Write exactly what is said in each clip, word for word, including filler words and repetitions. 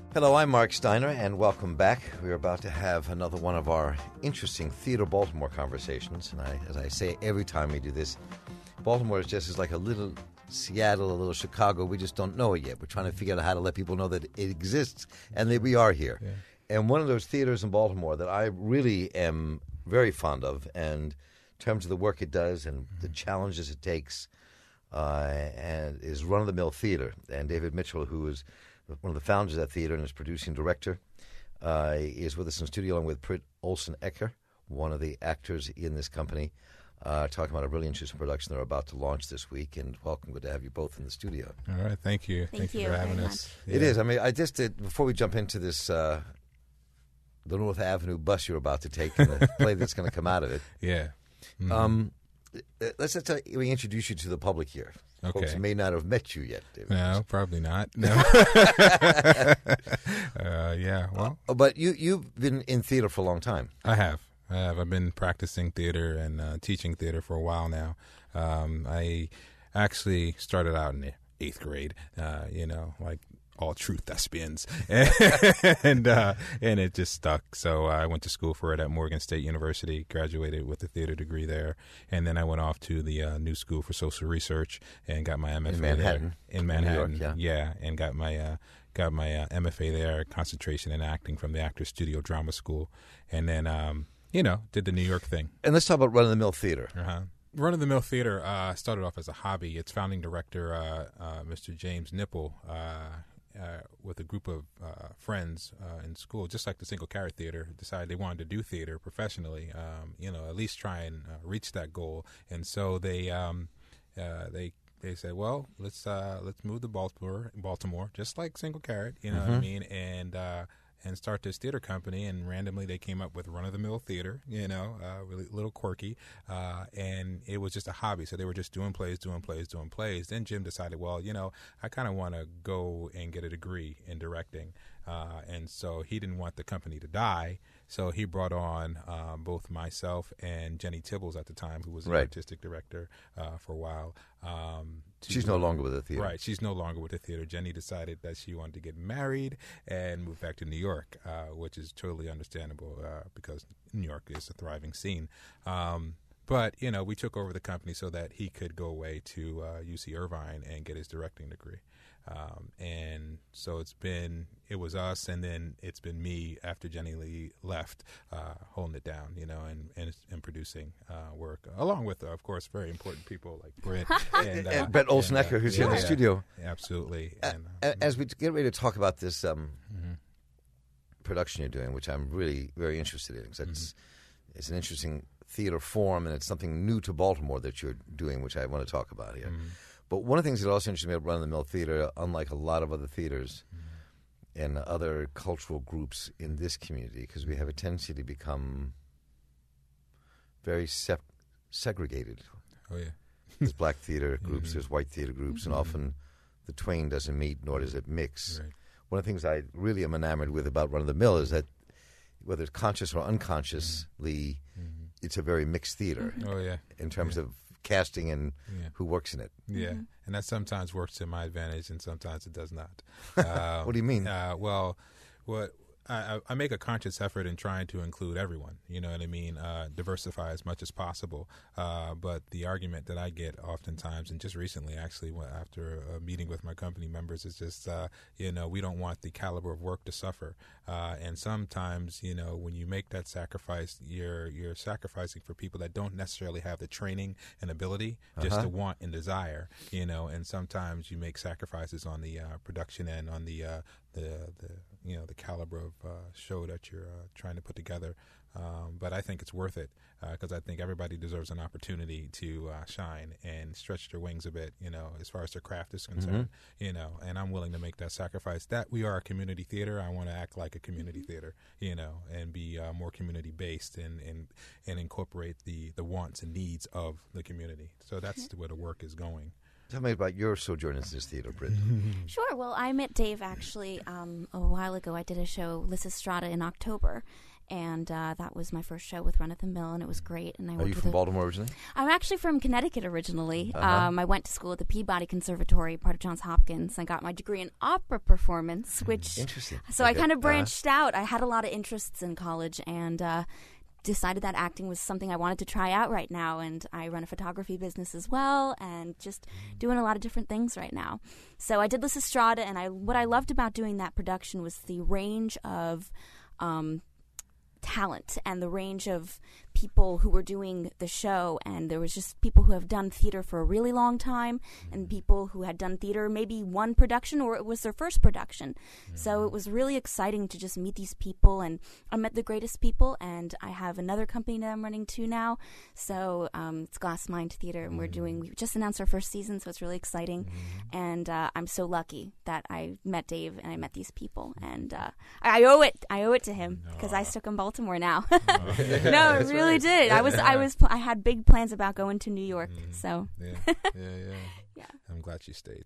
Hello, I'm Mark Steiner, and welcome back. We're about to have another one of our interesting Theater Baltimore conversations. And I, as I say every time we do this, Baltimore is just as like a little Seattle, a little Chicago. We just don't know it yet. We're trying to figure out how to let people know that it exists and that we are here. Yeah. And one of those theaters in Baltimore that I really am very fond of, and in terms of the work it does and mm-hmm. the challenges it takes, uh, and is Run of the Mill Theater. And David Mitchell, who is one of the founders of that theater and is producing director, uh, is with us in the studio along with Britt Olsen-Ecker, one of the actors in this company, uh, talking about a really interesting production they're about to launch this week. And welcome, good to have you both in the studio. All right, thank you. Thank, thank you, you for having very us. Yeah. It is. I mean, I just did, before we jump into this, uh, the North Avenue bus you're about to take and the play that's going to come out of it. Yeah. Mm-hmm. Um, let's just uh, we introduce you to the public here. Okay. Folks may not have met you yet, David. No, probably not. No. uh, yeah, well. Uh, but you, you've been in theater for a long time. I have. I have. I've been practicing theater and uh, teaching theater for a while now. Um, I actually started out in the eighth grade, uh, you know, like all true thespians, and uh, and it just stuck. So I went to school for it at Morgan State University, graduated with a theater degree there, and then I went off to the uh, New School for Social Research and got my M F A in Manhattan. there. In Manhattan, New York, yeah. yeah, and got my uh, got my uh, M F A there, concentration in acting from the Actors Studio Drama School, and then um, you know did the New York thing. And let's talk about Run of the Mill Theater. Uh-huh. Run of the Mill Theater uh, started off as a hobby. Its founding director, uh, uh, Mister James Nipple, Uh, Uh, with a group of uh, friends uh, in school, just like the Single Carrot Theater, decided they wanted to do theater professionally. Um, you know, at least try and uh, reach that goal. And so they um, uh, they they said, well, let's uh, let's move to Baltimore, Baltimore, just like Single Carrot. You know mm-hmm. what I mean? And uh, and start this theater company. And randomly they came up with Run of the Mill Theater. You know, uh, really little quirky, uh, and it was just a hobby. So they were just doing plays, doing plays, doing plays. Then Jim decided, well, you know, I kind of want to go and get a degree in directing, uh, and so he didn't want the company to die. So he brought on uh, both myself and Jenny Tibbles at the time, who was the right. artistic director uh, for a while. Um, to, she's no longer with the theater. Right, she's no longer with the theater. Jenny decided that she wanted to get married and move back to New York, uh, which is totally understandable uh, because New York is a thriving scene. Um, but, you know, we took over the company so that he could go away to uh, U C Irvine and get his directing degree. Um, and so it's been, it was us, and then it's been me after Jenny Lee left, uh, holding it down, you know, and, and, and producing uh, work, along with, uh, of course, very important people like Britt. and, uh, and Brett Olsen-Ecker, uh, who's yeah, here in the yeah, studio. Absolutely. Uh, and, uh, as we get ready to talk about this um, mm-hmm. production you're doing, which I'm really very interested in, because it's, mm-hmm. it's an interesting theater form, and it's something new to Baltimore that you're doing, which I want to talk about here. Mm-hmm. But one of the things that also interests me about Run of the Mill Theater, unlike a lot of other theaters mm-hmm. and other cultural groups in this community, because we have a tendency to become very se- segregated. Oh, yeah. There's black theater groups, mm-hmm. there's white theater groups, mm-hmm. and often the twain doesn't meet, nor does it mix. Right. One of the things I really am enamored with about Run of the Mill is that whether it's conscious or unconsciously, mm-hmm. it's a very mixed theater. Oh, yeah. In terms yeah. of casting and yeah. who works in it. Yeah, mm-hmm. and that sometimes works to my advantage, and sometimes it does not. Um, what do you mean? Uh, well, what I, I make a conscious effort in trying to include everyone. You know what I mean? Uh, diversify as much as possible. Uh, but the argument that I get oftentimes, and just recently, actually, after a meeting with my company members, is just, uh, you know, we don't want the caliber of work to suffer. Uh, and sometimes, you know, when you make that sacrifice, you're you're sacrificing for people that don't necessarily have the training and ability, just uh-huh. to want and desire. You know, and sometimes you make sacrifices on the uh, production end, on the uh, the the you know the caliber of uh, show that you're uh, trying to put together. Um, but I think it's worth it because uh, I think everybody deserves an opportunity to uh, shine and stretch their wings a bit, you know, as far as their craft is concerned, mm-hmm. you know, and I'm willing to make that sacrifice. That we are a community theater. I want to act like a community theater, you know, and be uh, more community based and, and, and incorporate the, the wants and needs of the community. So that's where the work is going. Tell me about your sojourn in this theater, Britt. Sure. Well, I met Dave actually um, a while ago. I did a show, Lysistrata, in October. and uh, that was my first show with Run at the Mill, and it was great. And I Are worked you with from a- Baltimore originally? I'm actually from Connecticut originally. Uh-huh. Um, I went to school at the Peabody Conservatory, part of Johns Hopkins. I got my degree in opera performance, which Interesting. so I Okay. kind of Uh-huh. branched out. I had a lot of interests in college, and uh, decided that acting was something I wanted to try out right now. And I run a photography business as well, and just doing a lot of different things right now. So I did Lysistrata, and I what I loved about doing that production was the range of um, talent and the range of people who were doing the show. And there was just people who have done theater for a really long time, and people who had done theater maybe one production or it was their first production. Mm-hmm. So it was really exciting to just meet these people, and I met the greatest people. And I have another company that I'm running too now, so um, it's Glass Mind Theater, and mm-hmm. we're doing we just announced our first season, so it's really exciting. Mm-hmm. And uh, I'm so lucky that I met Dave and I met these people, and uh, I owe it I owe it to him because I stuck in Baltimore now. Oh, yeah, no, it really right. did. Yeah. I was, I was, I had big plans about going to New York. Mm. So Yeah, yeah, yeah. Yeah. I'm glad you stayed.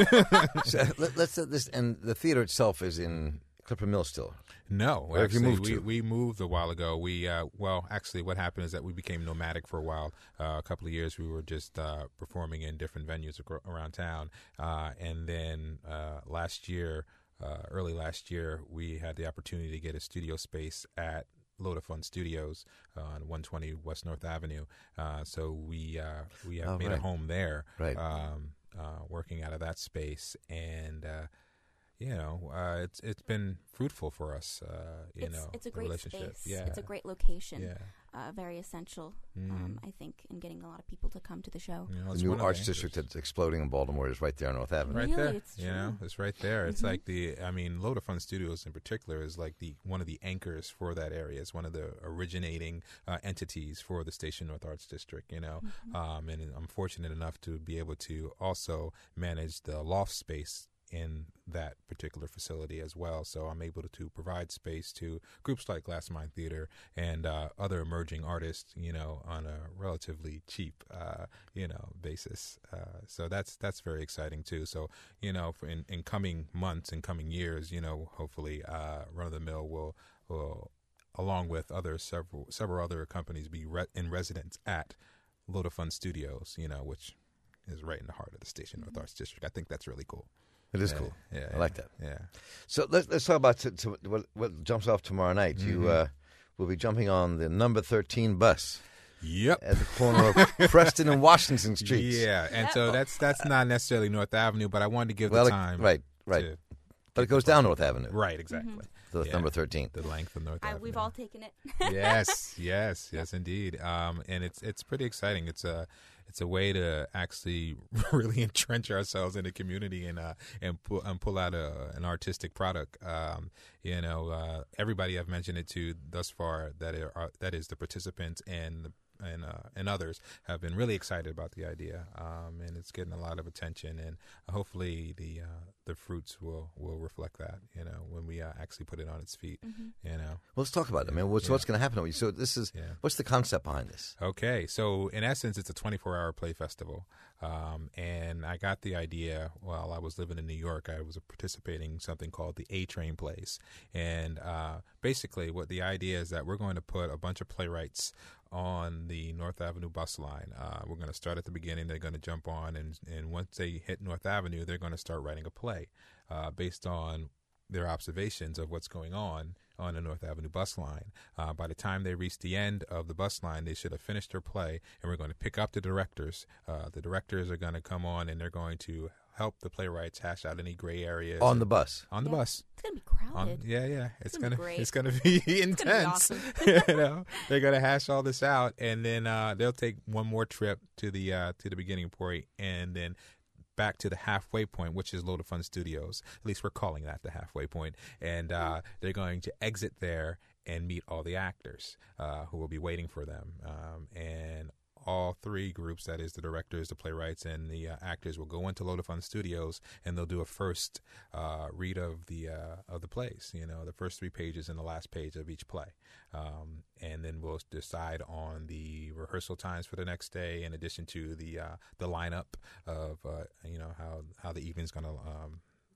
So, let, let's uh, this and the theater itself is in Clipper Mill still. No, Where have you actually, moved we, to? we moved a while ago. We uh, well, actually, what happened is that we became nomadic for a while. Uh, a couple of years, we were just uh, performing in different venues acro- around town, uh, and then uh, last year, uh, early last year, we had the opportunity to get a studio space at Load of Fun Studios on one twenty West North Avenue. Uh, so we uh, we have Oh, made right. a home there, Right. um, uh, working out of that space, and uh, you know, uh, it's it's been fruitful for us. Uh, you it's, know, it's a the great relationship. space. Yeah, It's a great location. yeah. Uh, very essential, Mm. um, I think, in getting a lot of people to come to the show. You know, The it's new one of arts anchors. district that's exploding in Baltimore is right there on North Avenue. Right Really? there, It's you know, true. it's right there. It's Mhm. like the, I mean, Load of Fun Studios in particular is like the one of the anchors for that area. It's one of the originating uh, entities for the Station North Arts District. You know, Mhm. um, and I'm fortunate enough to be able to also manage the loft space in that particular facility as well. So I'm able to, to provide space to groups like Glass Mind Theater and uh, other emerging artists, you know, on a relatively cheap, uh, you know, basis. Uh, so that's that's very exciting too. So, you know, for in, in coming months and coming years, you know, hopefully uh, Run of the Mill will, will, along with other several several other companies, be re- in residence at Load of Fun Studios, you know, which is right in the heart of the Station North Arts District. I think that's really cool. It is Yeah, cool. Yeah, I like that. Yeah. So let's let's talk about to, to what, what jumps off tomorrow night. You Mhm. uh, will be jumping on the number thirteen bus Yep. at the corner of Preston and Washington Streets. Yeah, and so that's that's not necessarily North Avenue, but I wanted to give Well, the it- time. right, right. to- But it goes down North Avenue. right, exactly. So it's Yeah. number thirteen. The length of North I, Avenue. we've all taken it. yes, yes, yes, indeed. Um, and it's it's pretty exciting. It's a it's a way to actually really entrench ourselves in the community and uh, and pull and pull out a, an artistic product. Um, you know, uh, everybody I've mentioned it to thus far that are that is the participants and the and uh, and others have been really excited about the idea, um, and it's getting a lot of attention. And hopefully, the uh, the fruits will, will reflect that. You know, when we uh, actually put it on its feet. Mm-hmm. You know. Well, let's talk about it. I mean, what's, Yeah. what's going to happen? So this is Yeah. what's the concept behind this? Okay, so in essence, it's a twenty-four hour play festival, um, and I got the idea while I was living in New York. I was participating in something called the A Train Plays, and uh, basically, what the idea is that we're going to put a bunch of playwrights on the North Avenue bus line. Uh, we're going to start at the beginning. They're going to jump on, and and once they hit North Avenue, they're going to start writing a play uh, based on their observations of what's going on on the North Avenue bus line. Uh, by the time they reach the end of the bus line, they should have finished their play, and we're going to pick up the directors. Uh, the directors are going to come on, and they're going to help the playwrights hash out any gray areas On the bus. on the Yeah. bus. It's gonna be crowded. On, yeah, yeah, it's, gonna gonna, be great. it's gonna be It's gonna intense. be awesome. you know, they're gonna hash all this out, and then uh, they'll take one more trip to the uh, to the beginning point, and then back to the halfway point, which is Load of Fun Studios. At least we're calling that the halfway point, and uh, they're going to exit there and meet all the actors uh, who will be waiting for them, um, and all three groups, that is the directors, the playwrights, and the uh, actors, will go into Load of Fun Studios, and they'll do a first uh, read of the uh, of the plays. You know, the first three pages and the last page of each play, um, and then we'll decide on the rehearsal times for the next day, in addition to the uh, the lineup of uh, you know how how the evening's going to um,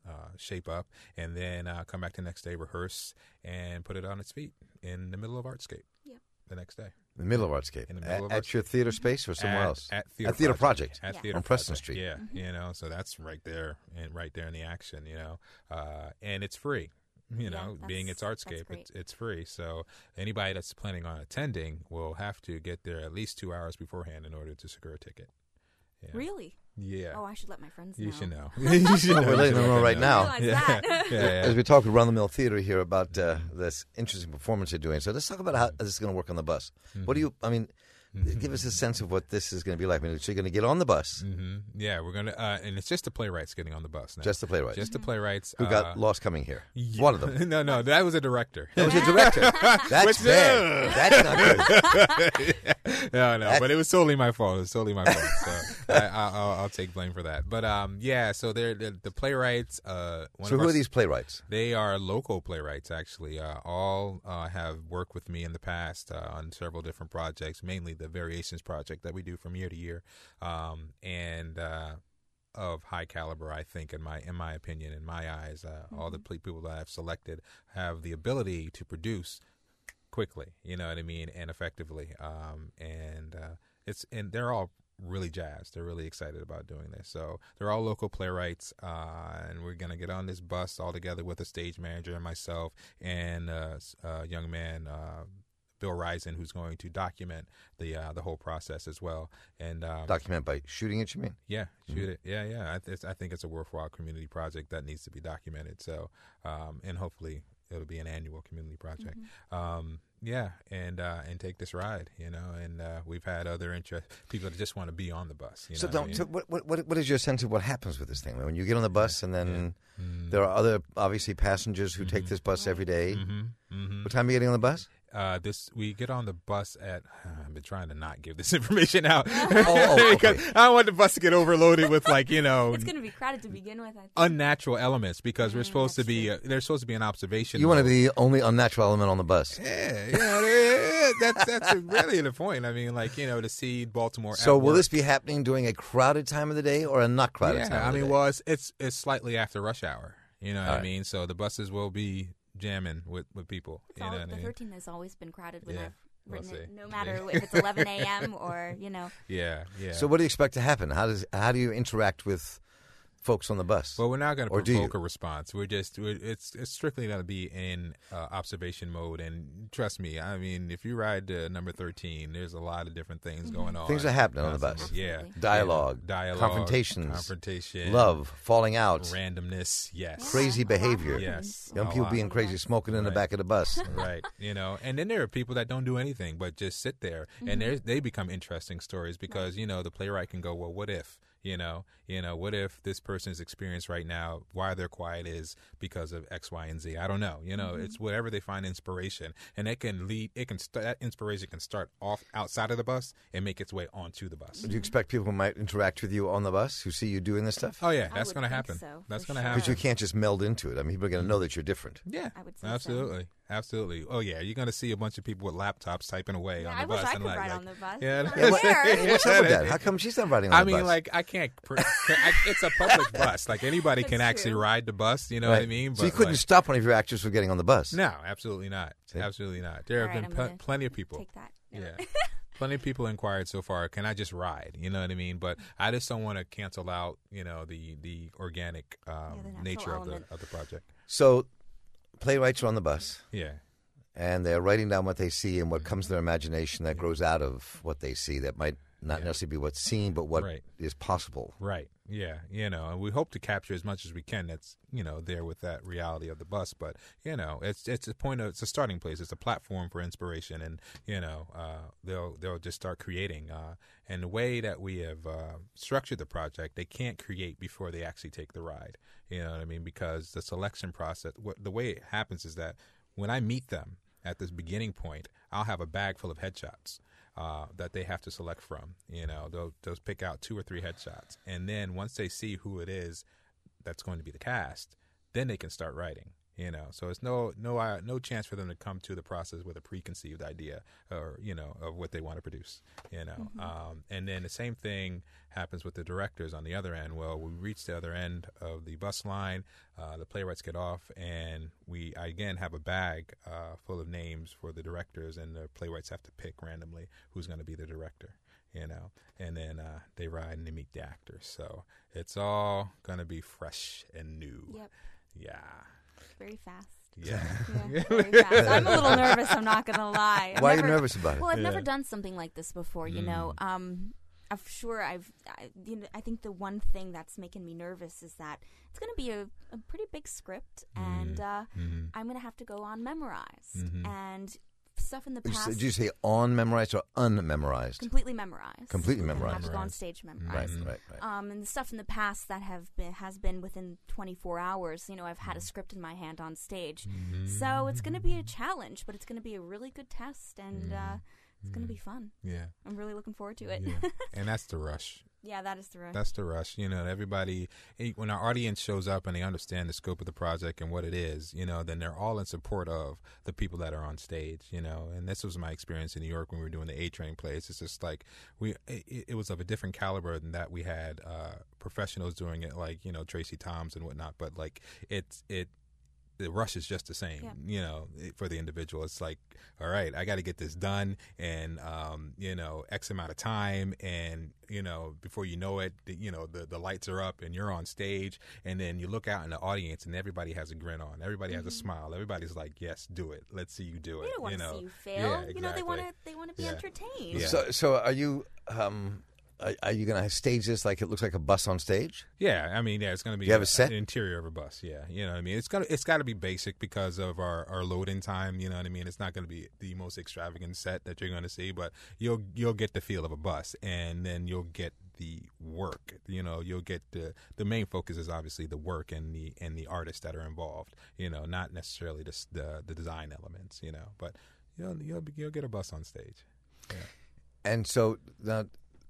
uh, shape up, and then uh, come back the next day, rehearse, and put it on its feet in the middle of Artscape. Yep. The next day. In the middle of Artscape. In the middle at, of at your theater space or somewhere at, else? At Theater, at theater Project. At Yeah. Theater On Preston Project. Street. Yeah, Mm-hmm. you know, so that's right there and right there in the action, you know, uh, and it's free. You know, Yeah, being it's that's- Artscape, that's it's, it's free. So anybody that's planning on attending will have to get there at least two hours beforehand in order to secure a ticket. Yeah. Really? Yeah. Oh, I should let my friends You know. should know. You should know. We're You letting should them know let right now. I realize Yeah. that. yeah, yeah. As we talk around the mill theater here about uh, this interesting performance you're doing, so let's talk about how this is going to work on the bus. Mm-hmm. What do you? I mean, give us a sense of what this is going to be like. I mean, so you're going to get on the bus, hmm Yeah, we're gonna, uh, and it's just the playwrights getting on the bus now. just the playwrights. just the playwrights. Who uh, got lost coming here? yeah. One of them. no, no, that was a director. That was your director. That's Which- bad. That's not good. no, no, That's- but it was totally my fault. It was totally my fault. So I, I, I'll, I'll take blame for that. But um, yeah, so they're the, the playwrights. Uh, one So of who our, are these playwrights? They are local playwrights, actually. Uh, all uh, have worked with me in the past uh, on several different projects, mainly the Variations project that we do from year to year, um, and uh, of high caliber, I think, in my in my opinion, in my eyes, uh, all the ple- people that I've selected have the ability to produce quickly, you know what I mean, and effectively, um, and uh, it's and they're all really jazzed. They're really excited about doing this. So they're all local playwrights, uh, and we're going to get on this bus all together with a stage manager and myself and uh, a young man, uh, Bill Risen, who's going to document the uh, the whole process as well. And um, Document by shooting it, you mean? yeah, shoot it. Yeah, yeah. I, th- I think it's a worthwhile community project that needs to be documented. So, um, and hopefully it'll be an annual community project. Um, yeah, and uh, and take this ride, you know. And uh, we've had other interest people that just want to be on the bus. You So, know don't, what I mean? so what, what, what, what is your sense of what happens with this thing? When you get on the bus and then Mm. there are other, obviously, passengers who take this bus every day. Mm-hmm. Mm-hmm. What time are you getting on the bus? Uh, this we get on the bus at. Uh, I've been trying to not give this information out oh, because okay. I don't want the bus to get overloaded with like you know It's going to be crowded to begin with, I think. unnatural elements because we're Mm, supposed to that's be. true. Uh, there's supposed to be an observation. You want to mode. be the only unnatural element on the bus. Yeah, yeah, yeah, that's that's really the point. I mean, like you know, to see Baltimore. So at will work. this be happening during a crowded time of the day or a not crowded Yeah, time of I the mean, day? well, it's, it's it's slightly after rush hour. You know what All I right. mean? So the buses will be jamming with, with people. It's You all, know what the I mean? thirteen has always been crowded when Yeah, I've we'll written it, see. no matter Yeah. if it's eleven a.m. or, you know. Yeah, yeah. So what do you expect to happen? How does how do you interact with folks on the bus? Well, we're not going to Or do you? provoke a response. We're just we're, it's it's strictly going to be in uh, observation mode. And trust me, I mean, if you ride uh, number thirteen, there's a lot of different things going on. Things are happening on the bus. Constantly. Yeah, Absolutely. Dialogue, Yeah. dialogue, confrontations, confrontation, Love, falling out, randomness. Yes, Crazy Yeah, a lot behavior. happens. Yes. young a people lot. being crazy, smoking in the Right. back of the bus. right, you know, and then there are people that don't do anything but just sit there, and there's they become interesting stories because you know the playwright can go, well, what if, you know, you know, what if this person's experience right now, why they're quiet is because of X, Y, and Z. I don't know, you know, Mm-hmm. it's whatever they find inspiration, and it can lead, it can st- that inspiration can start off outside of the bus and make its way onto the bus. Do you expect people who might interact with you on the bus who see you doing this stuff? Oh yeah, I that's would going to think happen. so, that's for going to sure. happen. Because you can't just meld into it. I mean, people are going to know that you're different. Yeah, I would say so. absolutely, absolutely. Oh yeah, you're going to see a bunch of people with laptops typing away Yeah, on the I bus. wish I and could like, ride like, on the bus. Yeah, I'm that's- there. Hey, what's up with that? How come she's not riding on I the mean, bus? like, I can't. Pr- I, it's a public bus. Like anybody can That's actually true. ride the bus. You know what I Right. mean? So you couldn't like, stop one of your actors from getting on the bus. no, absolutely not. See? Absolutely not. There All have right, been I'm pl- gonna plenty of people. Take that. Yeah. Plenty of people inquired so far, can I just ride? You know what I mean? But I just don't want to cancel out, you know, the the organic um, the natural nature of the element. of the project. So playwrights are on the bus, Yeah. and they're writing down what they see and what comes to their imagination that grows out of what they see that might not Yeah. necessarily be what's seen, but what is Right. possible. Right. Yeah. You know, and we hope to capture as much as we can that's, you know, there with that reality of the bus. But, you know, it's it's a point of, it's a starting place. It's a platform for inspiration. And, you know, uh, they'll they'll just start creating. Uh, and the way that we have uh, structured the project, they can't create before they actually take the ride. You know what I mean? Because the selection process, what, the way it happens is that when I meet them at this beginning point, I'll have a bag full of headshots. Uh, that they have to select from. You know, they'll, they'll pick out two or three headshots. And then once they see who it is that's going to be the cast, then they can start writing. You know, so it's no no uh, no chance for them to come to the process with a preconceived idea or you know of what they want to produce. You know, mm-hmm. um, and then the same thing happens with the directors on the other end. Well, we reach the other end of the bus line. Uh, the playwrights get off, and we I, again have a bag uh, full of names for the directors, and the playwrights have to pick randomly who's going to be the director. You know, and then uh, they ride and they meet the actors. So it's all going to be fresh and new. Yep. Yeah. Very fast. Yeah. yeah very fast. I'm a little nervous, I'm not going to lie. I've Why never, are you nervous about it? Well, I've Yeah. never done something like this before, you Mm. know. Um, I'm sure I've, I, you know, I think the one thing that's making me nervous is that it's going to be a, a pretty big script, Mm. and uh, Mm-hmm. I'm going to have to go on memorized. Mhm. And stuff in the Did you say- past, Did you say on memorized or unmemorized? completely memorized. Completely I have memorized. to go on Memorized. stage Right, memorized. right, right. Um, and the stuff in the past that have been has been within twenty-four hours. You know, I've had a script in my hand on stage, Mm-hmm. so it's going to be a challenge, but it's going to be a really good test, and uh, it's going to be fun. Yeah. I'm really looking forward to it. Yeah. And that's the rush. Yeah, that is the rush. That's the rush. You know, everybody, eh, when our audience shows up and they understand the scope of the project and what it is, you know, then they're all in support of the people that are on stage, you know. And this was my experience in New York when we were doing the A-Train plays. It's just like, we, it, it was of a different caliber than that. We had uh, professionals doing it like, you know, Tracy Toms and whatnot. But, like, it's, it, the rush is just the same, Yeah. you know, for the individual. It's like, all right, I got to get this done in, um, you know, X amount of time. And, you know, before you know it, the, you know, the, the lights are up and you're on stage. And then you look out in the audience and everybody has a grin on. Everybody Mm-hmm. has a smile. Everybody's like, yes, do it. Let's see you do it. They don't want you to know? see you fail. Yeah, You know, they want to exactly. they want to be Yeah. entertained. Yeah. So, so are you? Um, are, are you going to stage this like it looks like a bus on stage? Yeah, I mean, yeah, it's going to be You have a set? an interior of a bus. Yeah, you know what I mean. It's got it's got to be basic because of our, our loading time. You know what I mean. It's not going to be the most extravagant set that you're going to see, but you'll you'll get the feel of a bus, and then you'll get the work. You know, you'll get the the main focus is obviously the work and the and the artists that are involved. You know, not necessarily the the, the design elements. You know, but you'll you'll be, you'll get a bus on stage. Yeah. And so now,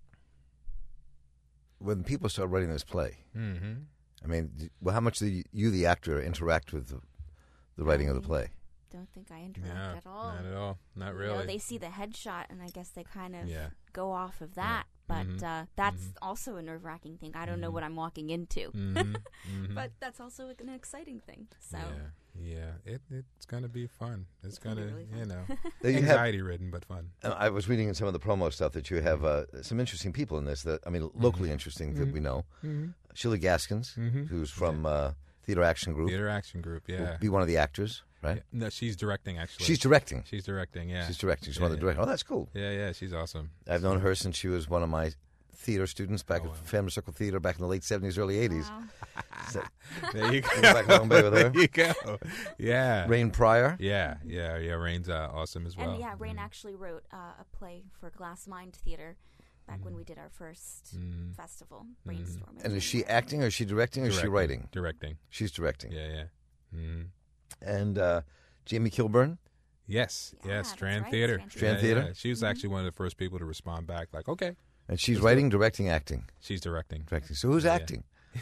when people start writing this play, Mm-hmm. I mean, d- well, how much do you, you, the actor, interact with the, the writing of the play? Don't think I interact Yeah, at all. not at all. Not You really. know, they see the headshot, and I guess they kind of Yeah. go off of that. But Mhm. uh, that's Mhm. also a nerve-wracking thing. I don't know Mhm. what I'm walking into. Mhm. Mhm. But that's also an exciting thing. So Yeah, yeah, it, it's gonna be fun. It's, It's gonna gonna, be really fun. you know, Now, you have, anxiety ridden but fun. uh, I was reading in some of the promo stuff that you have uh, some interesting people in this. That I mean, locally interesting that Mhm. we know. Mm-hmm. Shirley Gaskins, Mhm. who's from uh, Theater Action Group, Theater Action Group, will yeah. be one of the actors, right? Yeah. No, she's directing actually. She's directing. she's directing, yeah. She's directing. She's Yeah, one of the yeah. directors. Oh, that's cool. Yeah, yeah, she's awesome. I've known her since she was one of my theater students back Oh, at wow. Family Circle Theater back in the late seventies, early eighties. wow. So, There you go. back home bay with her. There you go. Yeah. Rain Pryor. Yeah, yeah, yeah. Rain's uh, awesome as well. And yeah, Rain Mhm. actually wrote uh, a play for Glass Mind Theater back when we did our first Mhm. festival, Mhm. Brainstorming. And is she acting or is she directing or is she Directing. writing? Directing. She's directing. Yeah, yeah. Mhm. And uh, Jamie Kilburn. Yes, Yeah, yeah, that's Strand right, Theater. Strand Strand Yeah, Theater? yeah. She was actually one of the first people to respond back, like, okay, And she's Let's do writing, directing, acting. she's directing. Directing. So who's Yeah. acting?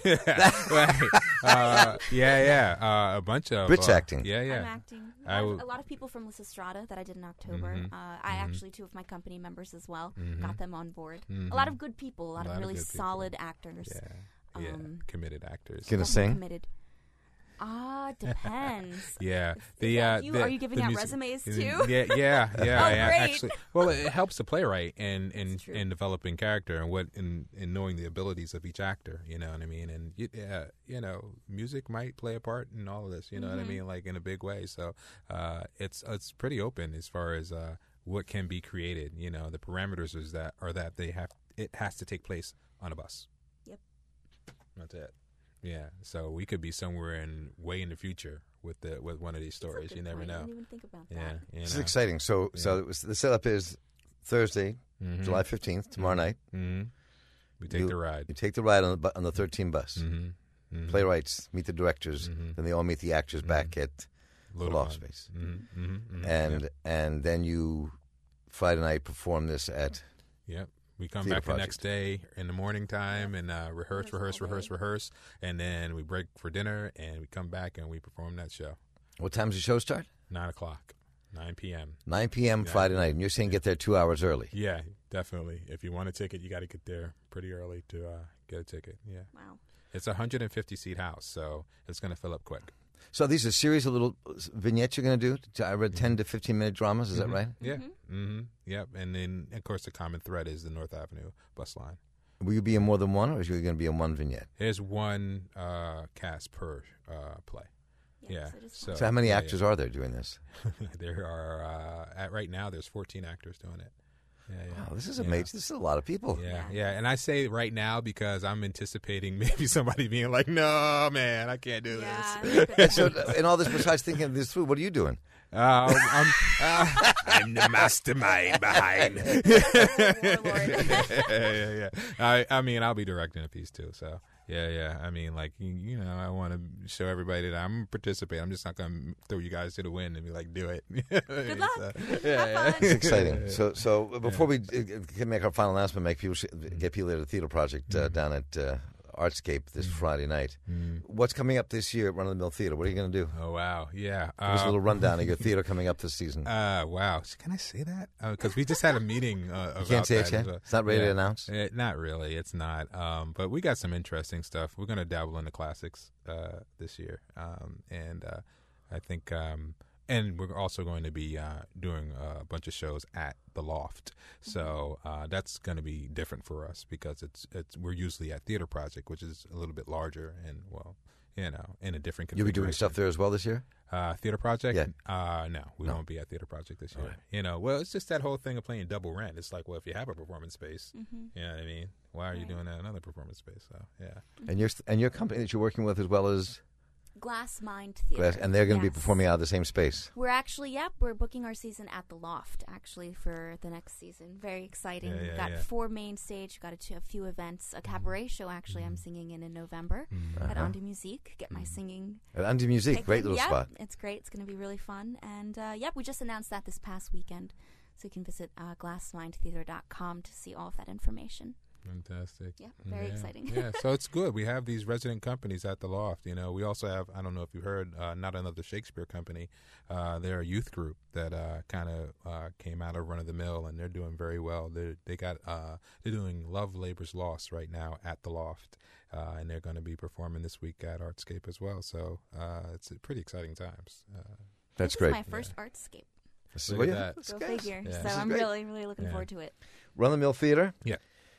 right. Uh, yeah, yeah. Uh, a bunch of Brit's uh, acting. Yeah, I'm yeah. acting. A I lot, of, will- a lot of people from Lysistrata that I did in October. Mhm. Uh, I Mhm. actually, two of my company members as well, Mhm. got them on board. Mhm. A lot of good people, a lot, A of lot of really good people. solid actors. Yeah, yeah. Um, Committed actors. Gonna definitely sing? Committed. Ah, depends. Yeah, Is the that uh, you? the- Are you giving the out music- resumes the- too? Yeah, yeah, yeah. Oh, yeah, great. Actually, well, it helps the playwright in in, That's true. in developing character and what in, in knowing the abilities of each actor. You know what I mean? And you, uh, you know, music might play a part in all of this. You know what I Mhm. mean? Like in a big way. So uh, it's it's pretty open as far as uh, what can be created. You know, the parameters is that are that they have it has to take place on a bus. Yep. That's it. Yeah, so we could be somewhere in way in the future with the with one of these That's a stories. good You never point. I know. didn't even think about Yeah, that. you This is know. exciting. So, so Yeah. it was, the setup is Thursday, Mhm. July fifteenth, tomorrow night. Mhm. We take You- the ride. You take the ride on the, bu- on the thirteen bus. Mm-hmm. Mm-hmm. Playwrights meet the directors. Mhm. Then they all meet the actors Mhm. back at the Load law of fun. space. Mm-hmm. Mm-hmm. And and then you Friday night perform this at Yep. We come Theater back the project. next day in the morning time and uh, rehearse, Rehearse rehearse, all rehearse, day. rehearse, and then we break for dinner and we come back and we perform that show. What time does the show start? Nine o'clock, nine p.m. nine p.m. Friday night. And you're saying get there two hours early. Yeah, definitely. If you want a ticket, you got to get there pretty early to uh, get a ticket. Yeah. Wow. It's a one hundred fifty seat house, so it's going to fill up quick. So these are a series of little vignettes you're going to do? I read ten to fifteen minute dramas. Is mm-hmm. that right? Yeah. Mm-hmm. Mm-hmm. Yep. And then, of course, the common thread is the North Avenue bus line. Will you be in more than one, or is you going to be in one vignette? There's one uh, cast per uh, play. Yeah. yeah. So, so how many yeah, actors yeah. are there doing this? There are, uh, at right now, there's fourteen actors doing it. Yeah, yeah. Wow, this is yeah. amazing. This is a lot of people. Yeah, yeah. And I say right now because I'm anticipating maybe somebody being like, no, man, I can't do yeah, this. And so, in all this, besides thinking of this through, what are you doing? Uh, I'm, uh, I'm the mastermind behind. yeah, yeah, yeah. I, I mean, I'll be directing a piece too, so. Yeah, yeah. I mean, like, you, you know, I want to show everybody that I'm participating. I'm just not going to throw you guys to the wind and be like, do it. Good luck. So, yeah, yeah. It's exciting. So, so before we uh, can make our final announcement, make people sh- get people at the theater project uh, down at uh, Artscape this Mm-hmm. Friday night. Mm-hmm. What's coming up this year at Run of the Mill Theater? What are you going to do? Oh, wow. Yeah. Give us a Uh, little rundown of your theater coming up this season. Uh, wow. Can I say that? Because uh, we just had a meeting uh, about You can't say that it yet? as well. It's not ready yeah. to announce? Eh, not really. It's not. Um, but we got some interesting stuff. We're going to dabble in the classics uh, this year. Um, and uh, I think... Um, and we're also going to be uh, doing a bunch of shows at the Loft. So uh, that's going to be different for us because it's it's we're usually at Theater Project, which is a little bit larger and, well, you know, in a different You'll be doing configuration. stuff there as well this year? Uh, Theater Project? Yeah. Uh, no, we No. won't be at Theater Project this year. All right. You know, well, it's just that whole thing of playing double rent. It's like, well, if you have a performance space, Mm-hmm. you know what I mean? Why are you Right. doing that in another performance space? So, yeah. And your and your company that you're working with as well as Glass Mind Theater. Glass, and they're going to Yes. be performing out of the same space. We're actually, yep, we're booking our season at the Loft, actually, for the next season. Very exciting. Yeah, We've yeah, got yeah. four main stage, we've got a, t- a few events, a cabaret show, actually, I'm singing in in November Mm-hmm. at Uh-huh. Andi Musique. Get my singing. At Andi Musique, pick. great little Yep, spot. It's great. It's going to be really fun. And, uh, yep, we just announced that this past weekend. So you can visit uh, glass mind theater dot com to see all of that information. Fantastic. Yeah, very yeah. exciting. yeah, so it's good. We have these resident companies at the Loft. You know, we also have, I don't know if you heard, uh, Not Another Shakespeare Company. Uh, they're a youth group that uh, kind of uh, came out of Run of the Mill, and they're doing very well. They they got uh, they're doing Love Labor's Lost right now at the Loft, uh, and they're going to be performing this week at Artscape as well. So uh, it's pretty exciting times. Uh, That's this great. is my first Artscape. This Look what at you- that. this Go guy's- figure. Yeah. So This is I'm great. really, really looking Yeah. forward to it. Run the Mill Theater. Yeah.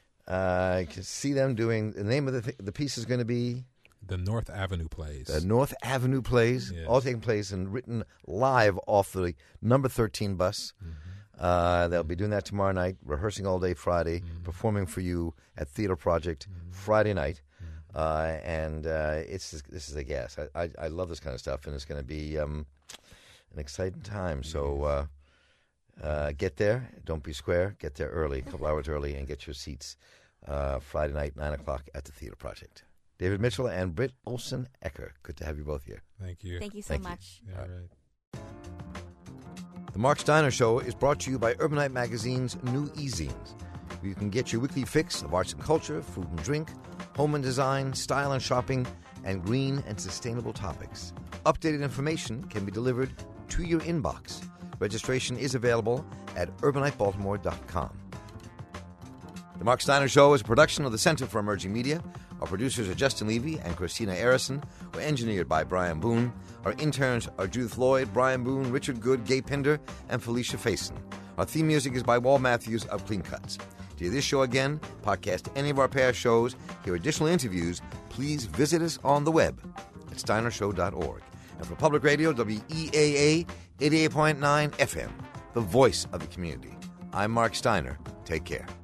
Uh, you can see them doing. The name of the th- the piece is going to be The North Avenue Plays. the North Avenue Plays, Yes. all taking place and written live off the number thirteen bus. Mm-hmm. Uh, they'll be doing that tomorrow night, rehearsing all day Friday, Mm-hmm. performing for you at Theater Project Friday night. Uh, and uh, it's this is a gas. I, I I love this kind of stuff, and it's going to be um, an exciting time. So uh, uh, get there. Don't be square. Get there early, a couple hours early, and get your seats uh, Friday night, nine o'clock at the Theater Project. David Mitchell and Britt Olsen Ecker. Good to have you both here. Thank you. Thank you so Thank you. much. Yeah, right. The Mark Steiner Show is brought to you by Urbanite Magazine's new e-zines, where you can get your weekly fix of arts and culture, food and drink, home and design, style and shopping, and green and sustainable topics. Updated information can be delivered to your inbox. Registration is available at urbanite baltimore dot com. The Mark Steiner Show is a production of the Center for Emerging Media. Our producers are Justin Levy and Christina Arison. We're engineered by Brian Boone. Our interns are Judith Lloyd, Brian Boone, Richard Good, Gay Pinder, and Felicia Faison. Our theme music is by Wal Matthews of Clean Cuts. To hear this show again, podcast any of our past shows, hear additional interviews, please visit us on the web at steiner show dot org. And for Public Radio, W E A A eighty-eight point nine F M, the voice of the community. I'm Mark Steiner. Take care.